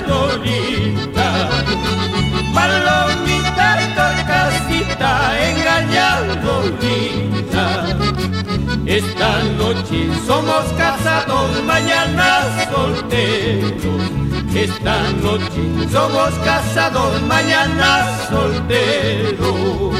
engañado, linda. Palomita, torcasita, engañado, linda. Esta noche somos casados, mañana solteros. Esta noche somos casados, mañana solteros.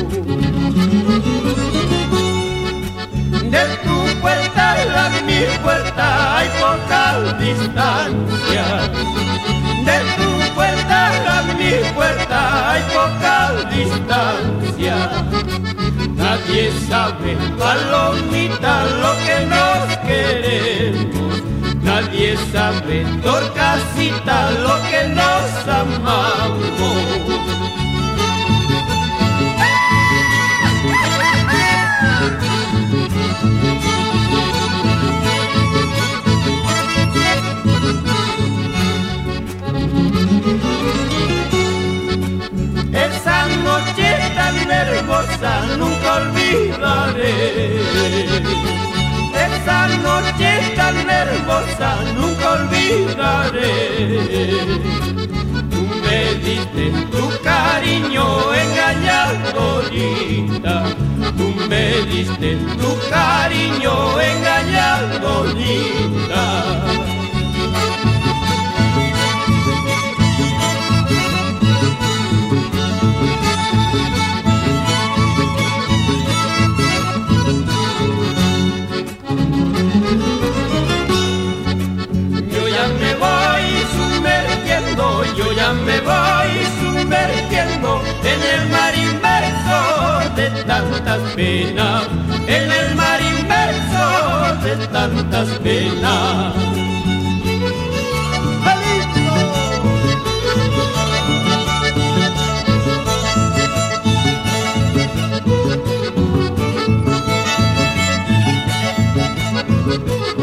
De tu puerta a mi puerta hay poca distancia. De tu puerta a mi puerta hay poca distancia. Nadie sabe, palomita, lo que nos queremos. Nadie sabe, torcasita, lo que nos amamos. Esa noche tan hermosa nunca olvidaré. Esa noche tan hermosa nunca olvidaré. Tú me diste tu cariño engañado, linda. Tú me diste tu cariño engañado, linda. Yo ya me voy sumergiendo en el mar inmerso de tantas penas, en el mar inmerso de tantas penas. ¡Palito!